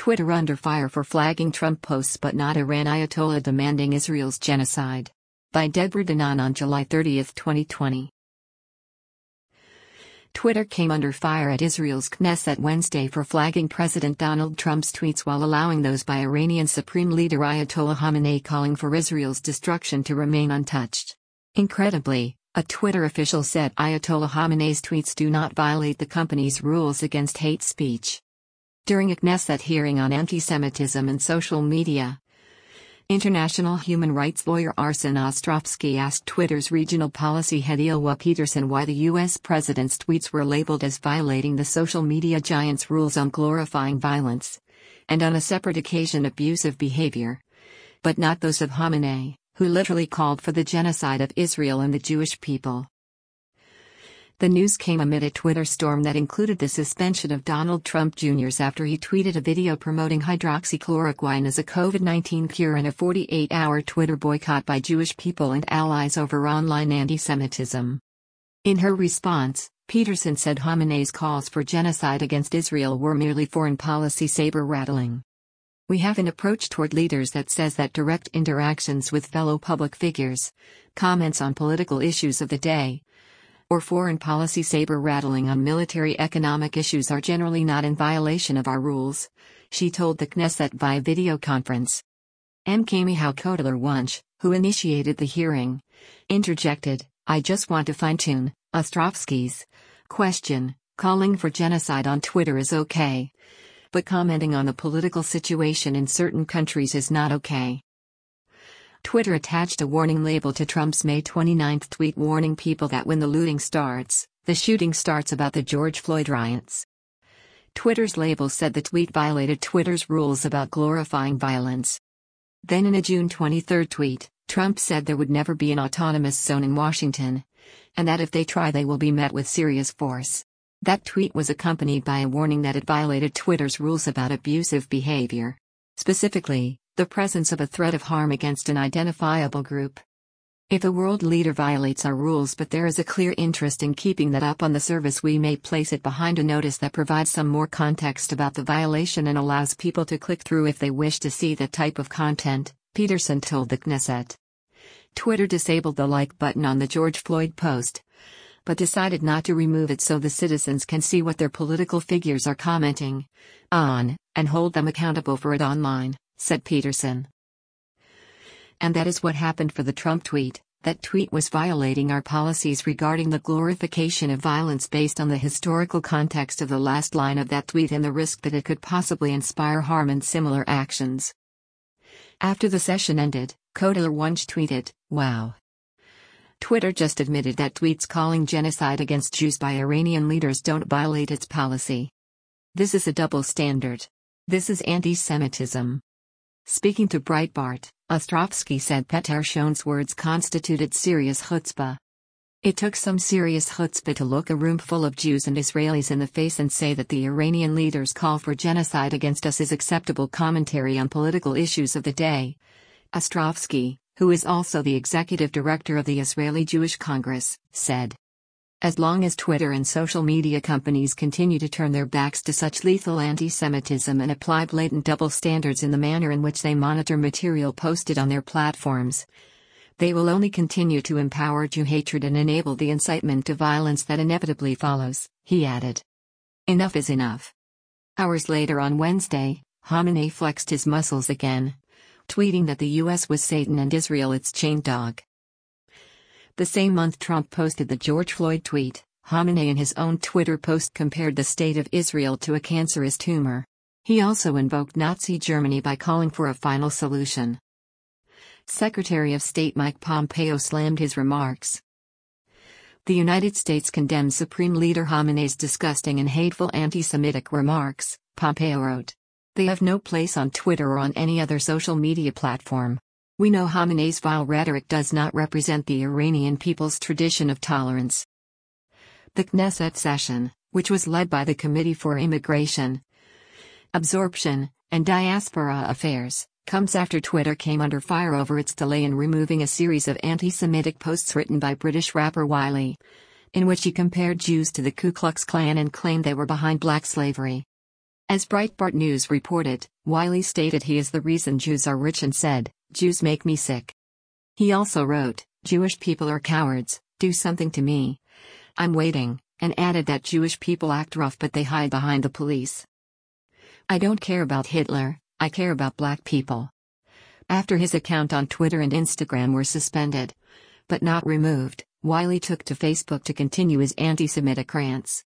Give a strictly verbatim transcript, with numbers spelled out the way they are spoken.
Twitter under fire for flagging Trump posts but not Iran Ayatollah demanding Israel's genocide. By Deborah Danan on July thirtieth, twenty twenty. Twitter came under fire at Israel's Knesset Wednesday for flagging President Donald Trump's tweets while allowing those by Iranian Supreme Leader Ayatollah Khamenei calling for Israel's destruction to remain untouched. Incredibly, a Twitter official said Ayatollah Khamenei's tweets do not violate the company's rules against hate speech. During a Knesset hearing on anti-Semitism and social media, international human rights lawyer Arsen Ostrovsky asked Twitter's regional policy head Ylva Peterson why the U S president's tweets were labeled as violating the social media giant's rules on glorifying violence, and on a separate occasion abusive behavior, but not those of Khamenei, who literally called for the genocide of Israel and the Jewish people. The news came amid a Twitter storm that included the suspension of Donald Trump Junior's after he tweeted a video promoting hydroxychloroquine as a COVID nineteen cure and a forty-eight hour Twitter boycott by Jewish people and allies over online anti-Semitism. In her response, Peterson said Khamenei's calls for genocide against Israel were merely foreign policy saber-rattling. We have an approach toward leaders that says that direct interactions with fellow public figures, comments on political issues of the day, or foreign policy saber-rattling on military economic issues are generally not in violation of our rules, she told the Knesset via video conference. M. Michal Kodeler Wunsch, who initiated the hearing, interjected, I just want to fine-tune Ostrovsky's question, calling for genocide on Twitter is okay, but commenting on the political situation in certain countries is not okay. Twitter attached a warning label to Trump's May twenty-ninth tweet warning people that when the looting starts, the shooting starts about the George Floyd riots. Twitter's label said the tweet violated Twitter's rules about glorifying violence. Then in a June twenty-third tweet, Trump said there would never be an autonomous zone in Washington, and that if they try they will be met with serious force. That tweet was accompanied by a warning that it violated Twitter's rules about abusive behavior. Specifically, the presence of a threat of harm against an identifiable group. If a world leader violates our rules but there is a clear interest in keeping that up on the service, we may place it behind a notice that provides some more context about the violation and allows people to click through if they wish to see that type of content, Peterson told the Knesset. Twitter disabled the like button on the George Floyd post, but decided not to remove it so the citizens can see what their political figures are commenting on, and hold them accountable for it online, said Peterson. And that is what happened for the Trump tweet. That tweet was violating our policies regarding the glorification of violence based on the historical context of the last line of that tweet and the risk that it could possibly inspire harm and similar actions. After the session ended, Kodeler Wunsch tweeted, "Wow. Twitter just admitted that tweets calling genocide against Jews by Iranian leaders don't violate its policy. This is a double standard. This is anti-Semitism." Speaking to Breitbart, Ostrovsky said Peter Schon's words constituted serious chutzpah. It took some serious chutzpah to look a room full of Jews and Israelis in the face and say that the Iranian leaders' call for genocide against us is acceptable commentary on political issues of the day. Ostrovsky, who is also the executive director of the Israeli Jewish Congress, said. As long as Twitter and social media companies continue to turn their backs to such lethal anti-Semitism and apply blatant double standards in the manner in which they monitor material posted on their platforms, they will only continue to empower Jew hatred and enable the incitement to violence that inevitably follows, he added. Enough is enough. Hours later on Wednesday, Khamenei flexed his muscles again, tweeting that the U S was Satan and Israel its chained dog. The same month Trump posted the George Floyd tweet. Khamenei in his own Twitter post compared the state of Israel to a cancerous tumor. He also invoked Nazi Germany by calling for a final solution. Secretary of State Mike Pompeo slammed his remarks. The United States condemns Supreme Leader Khamenei's disgusting and hateful anti-Semitic remarks, Pompeo wrote. They have no place on Twitter or on any other social media platform. We know Khamenei's vile rhetoric does not represent the Iranian people's tradition of tolerance. The Knesset session, which was led by the Committee for Immigration, Absorption, and Diaspora Affairs, comes after Twitter came under fire over its delay in removing a series of anti-Semitic posts written by British rapper Wiley, in which he compared Jews to the Ku Klux Klan and claimed they were behind black slavery. As Breitbart News reported, Wiley stated he is the reason Jews are rich and said, "Jews make me sick." He also wrote, "Jewish people are cowards, do something to me. I'm waiting," and added that Jewish people act rough but they hide behind the police. "I don't care about Hitler, I care about black people." After his account on Twitter and Instagram were suspended, but not removed, Wiley took to Facebook to continue his anti-Semitic rants.